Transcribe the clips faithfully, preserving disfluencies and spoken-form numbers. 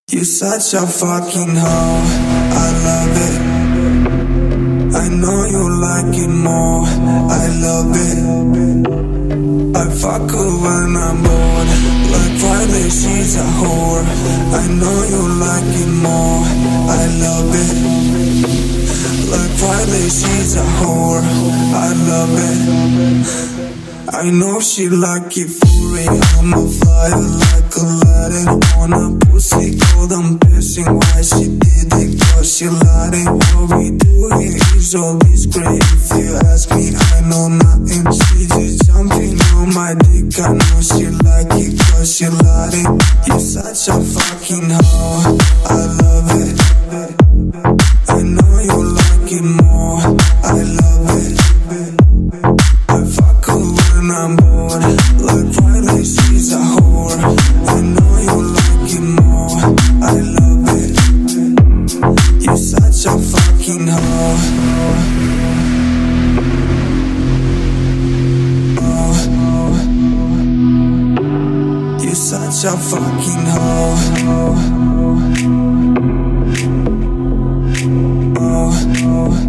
You're such a fucking hoe, I love it. I know you like it more, I love it. I fuck her when I'm bored, like Friday she's a whore. I know you like it more, I love it. Like Friday she's a whore, I love it. I know she like it for real. I'm a flyer like Aladdin on a pussy cold. I'm pissing why she did it, cause she lied. What we do here is always great. If you ask me, I know nothing. She just jumping on my dick. I know she like it cause she lied. You're such a fucking hoe, I love it. I know you like it more, I love it. I fuck her when I'm bored, like Friday she's a whore. I know you like it more, I love it. You're such a fucking hoe. Oh, you're such a fucking hoe. Oh,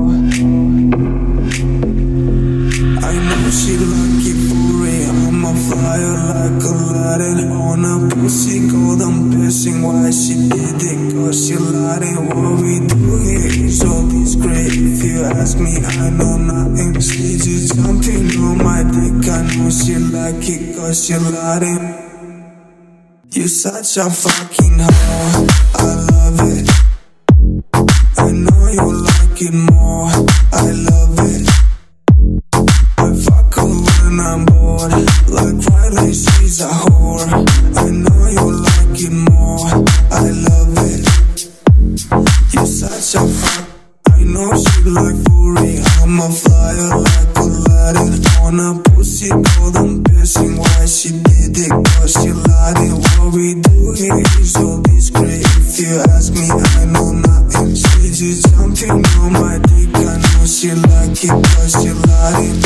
I know she like it for real. I'm a flyer like Aladdin on a pussy cold. I'm pissing why she did it, cause she lied. What we do here is always great. If you ask me, I know nothing. She just jumping on my dick. I know she like it cause she lied. You're such a fucking hoe, I love it. I know you like it more, I love it. I fuck her when I'm bored, like Friday she's a whore. I know you like it more, I love it. You're such a fuck, I know she like for real. I'm a flyer like Aladdin on a pussy cold. I'm pissing why she did it, cause she lied. What we do here is always great. If you ask me, I know nothing. She just jumping on my dick. I know she like it cause she lied.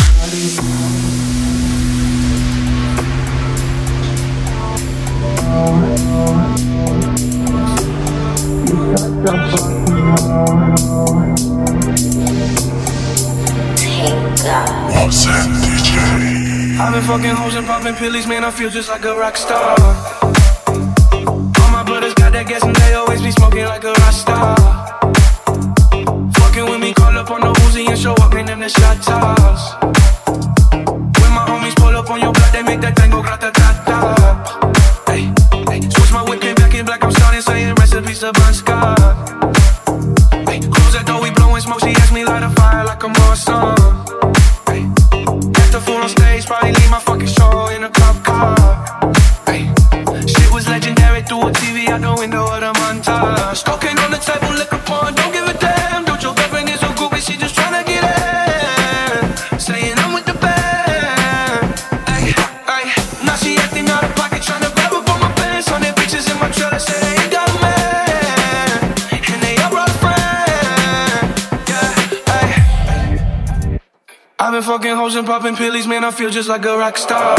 I've been fucking hoes and popping pillies, man, I feel just like a rock star. All my brothers got that gas and they always be smoking like a rock star. Fucking with me, call up on the Uzi and show up in them the shot toss. When my homies pull up on your block, they make that tango grata-ta-ta. Hey, hey, switch my whip, came back in black, I'm starting saying recipes to Bon Scott. Hey, close that door, we blowing smoke, she asked me light a fire like I'm on some. Hey, act the fool on stage, probably leave my fucking show in a cop car. Hey, shit was legendary through a T V out the window of the montage. Cocaine on the table, liquor porn, don't give a damn. Don't your girlfriend is so groupie, she just tryna get in. Saying I'm with the band. Ay, ay, now she acting out of pocket, tryna grab up on my pants. Hundred bitches in my trailer, say they ain't got a man, and they all brought a friend. Yeah, ay. I've been fucking hoes and popping pillies, man, I feel just like a rock star.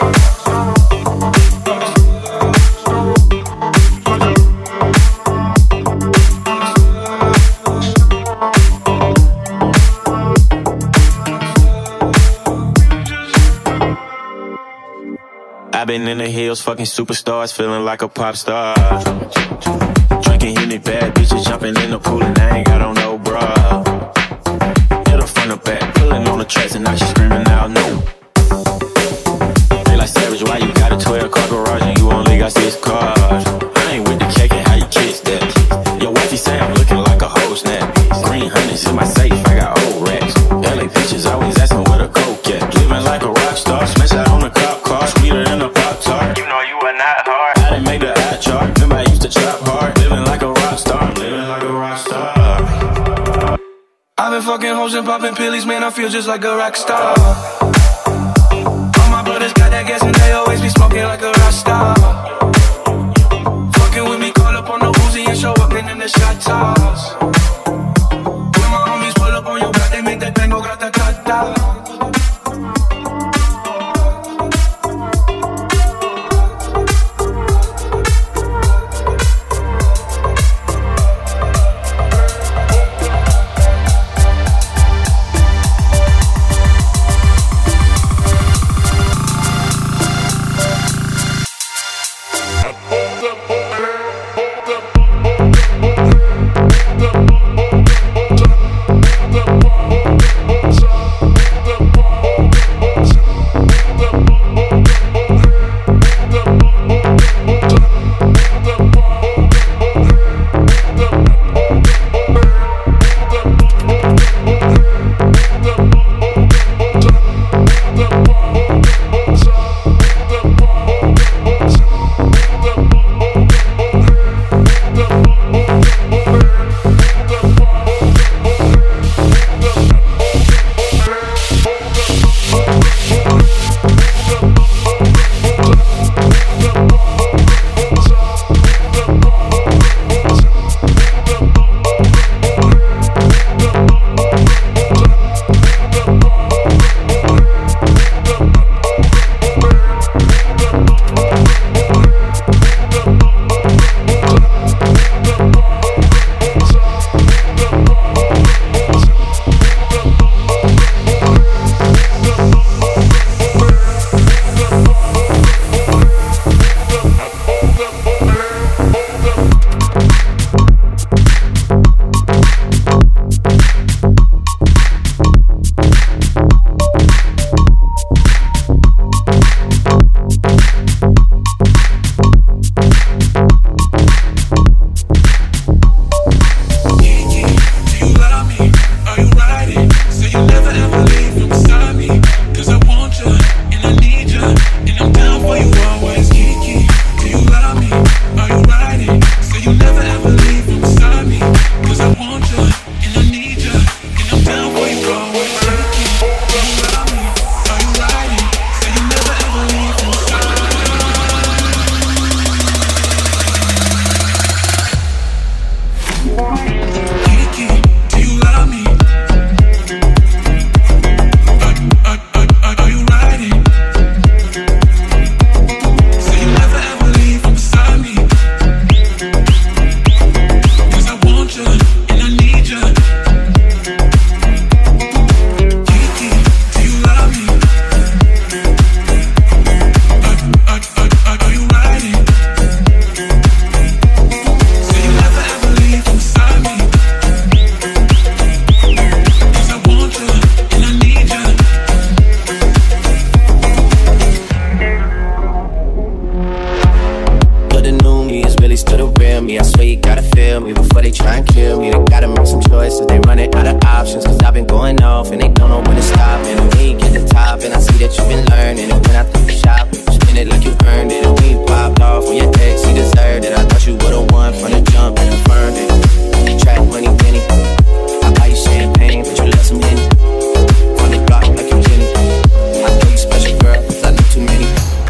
I've been in the hills, fucking superstars, feeling like a pop star. Drinking Henny, bad bitches jumping in the pool and I ain't got on no bra. Hit her front or back, pulling on the tracks and now she screaming out no. They like Savage, why you got a twelve car garage and you only got six cars? I ain't with the cake and how you kiss that. Your wifey say I'm looking like a whole snap. Green honey's in my safe, I got old racks. L A bitches always asking where the coke at. Living like a rock star, smash out on the cop car, sweeter than a Pop Tart. You know you are not hard. I didn't make the eye chart. Remember I used to trap hard. Living like a rock star. I'm living like a rock star. I've been fucking hoes and popping pillies, man, I feel just like a rock star. All my brothers got that gas and they always be smoking like a rock star. Fucking with me, call up on the Uzi and show up in them the shot toss. When my homies pull up on your block, they make that tango grata-ta-ta. me before they try and kill me. They gotta make some choices, they running out of options. Cause I've been going off and they don't know when to stop. And we ain't get the top, and I see that you've been learning. And when I threw the shop, you spin it like you earned it. And we popped off when your ex, he deserved it. I thought you would've won from the jump and confirmed it. Track money, penny. I buy you champagne, but you left some Henny. On the block like you Jenny. I know you special, girl, cause I know too many.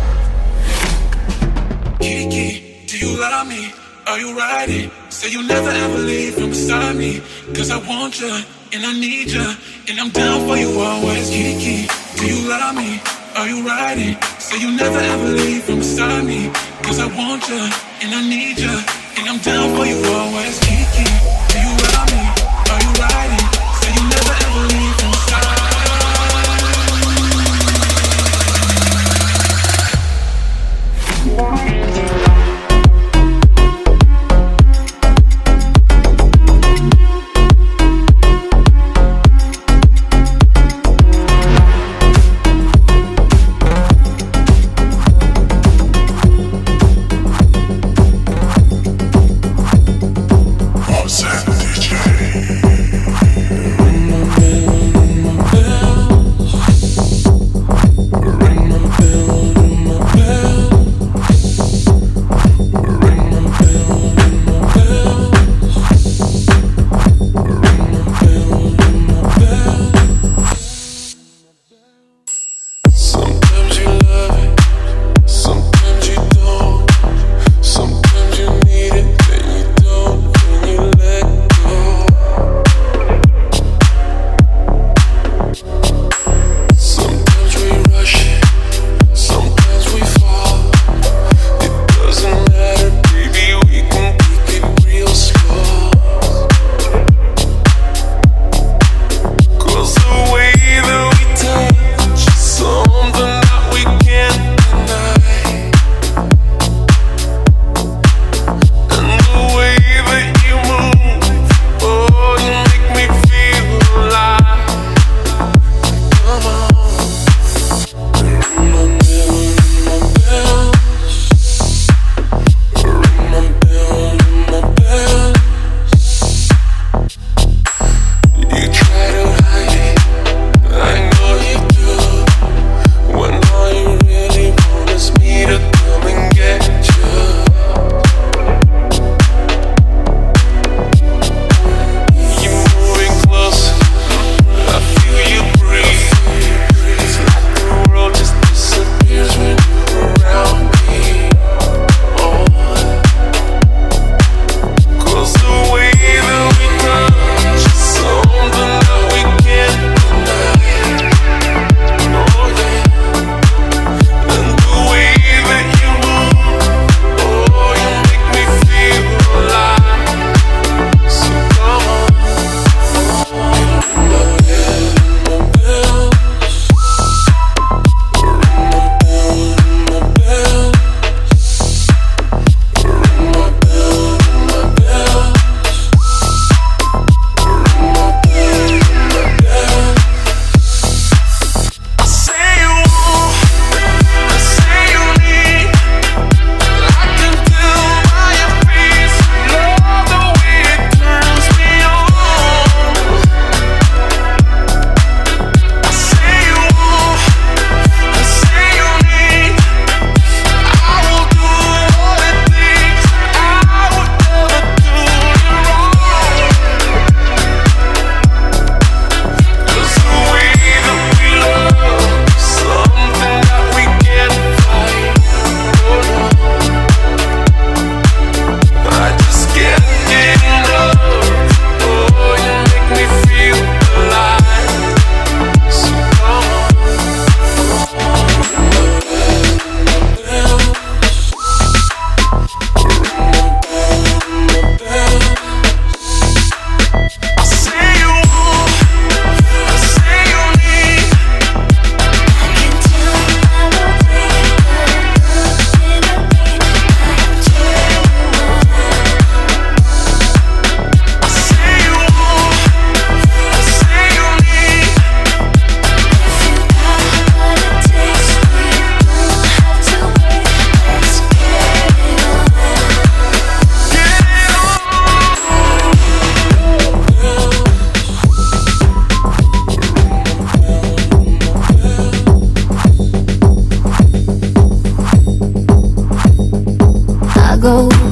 Kiki, do you love me? Are you riding? Say you'll never ever leave from beside me. Cause I want you, and I need you, and I'm down for you always. Kiki, do you love me? Are you riding? Say you'll never ever leave from beside me. Cause I want you, and I need you, and I'm down for you always. Kiki, do you love me? Are you riding? Say you'll never ever leave from beside me.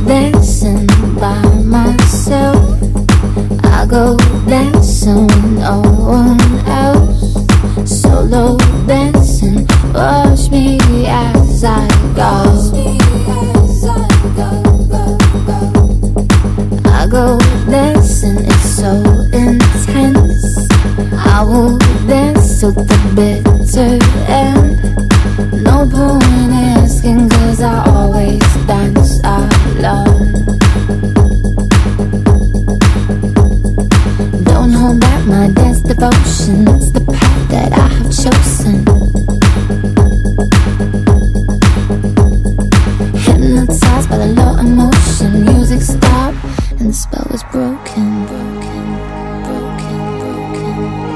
dancing by myself. I go dancing with no one else. Solo dancing, watch me as I go. I go dancing, it's so intense. I will dance till the bitter end. No point asking, cause I always dance alone. Don't hold back my dance devotion, it's the path that I have chosen. Hypnotized by the low emotion, music stopped and the spell was broken, broken, broken, broken.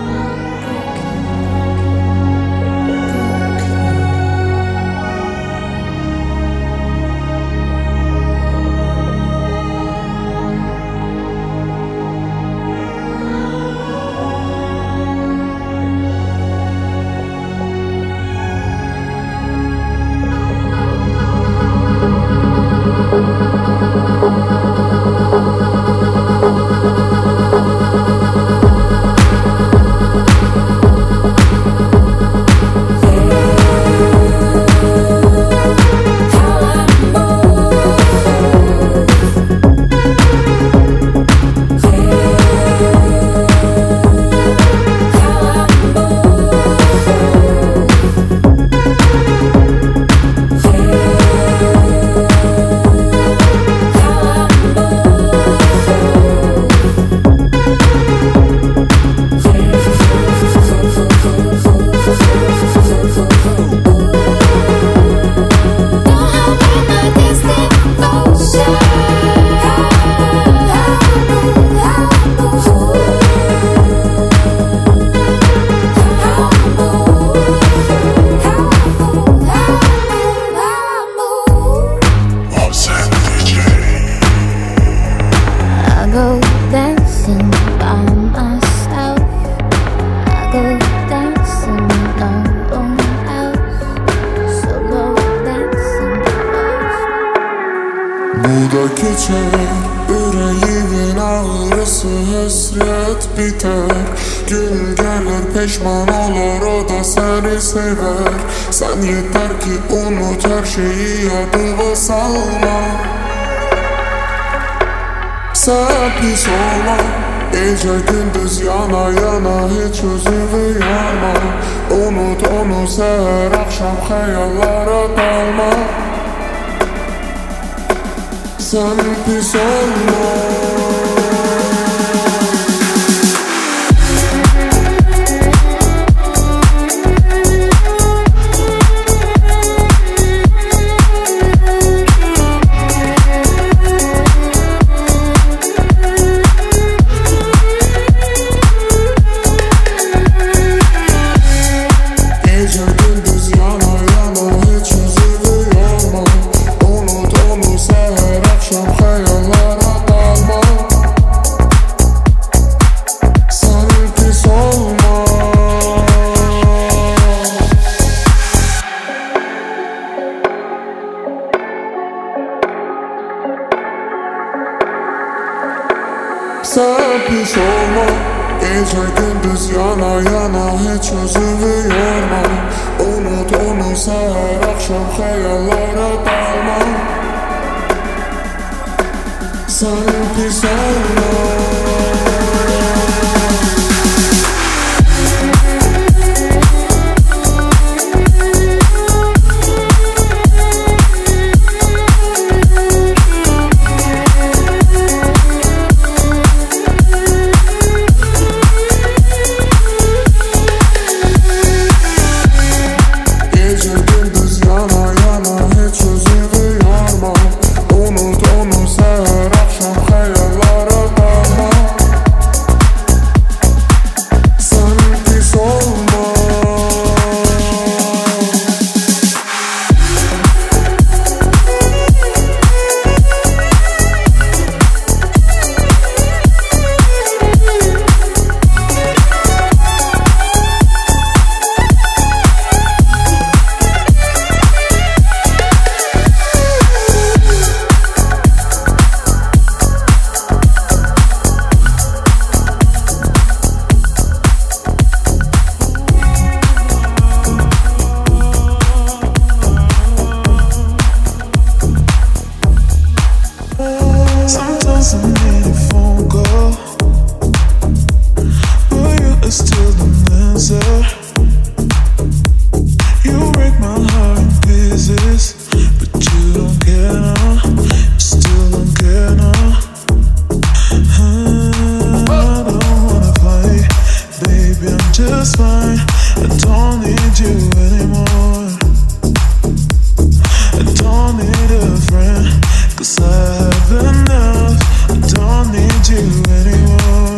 Sen yeter ki unut her şeyi yadıma salma. Sen pis olma, gece gündüz yana yana hiç özünü yorma. Unut onu seher akşam hayallara dalma. Sen pis olma. Sen pis olma, gece gündüz yana yana hiç özünü yorma. Unut onu seher akşam hayallere dalma. Sen pis olma. Unut onu seher akşam hayallere dalma. Sometimes I need a phone call, but you are still the answer. You break my heart in pieces, but you don't care now. You still don't care now. I don't wanna fight, baby, I'm just fine. I don't need you anymore. I don't need a friend, 'cause I have enough. I don't need you anymore.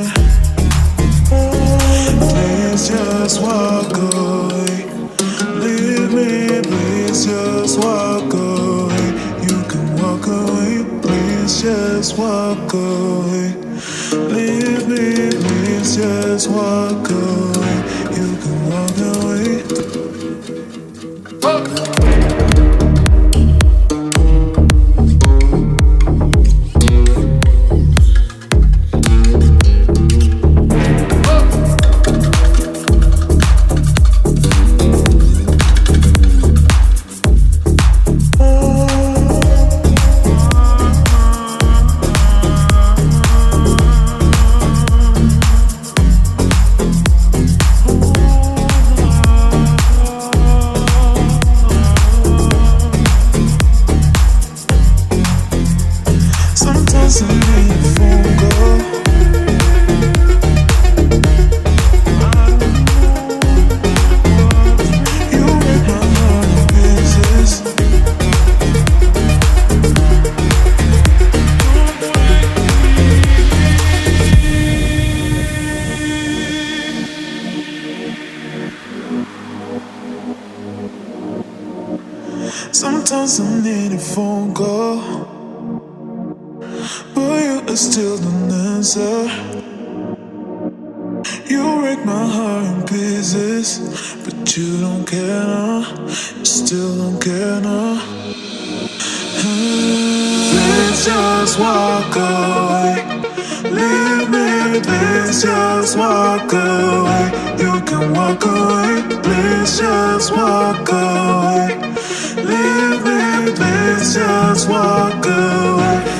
Please just walk away. Leave me, please just walk away. You can walk away, please just walk away. Leave me, please just walk away. You can walk away. Sometimes I need a phone call, you break my heart in pieces. Sometimes I need a phone call, but you are still the answer. You break my heart in pieces, but you don't care now. You still don't care now. Please just walk away. Leave me, please just walk away. You can walk away, please just walk away. Leave me, please just walk away.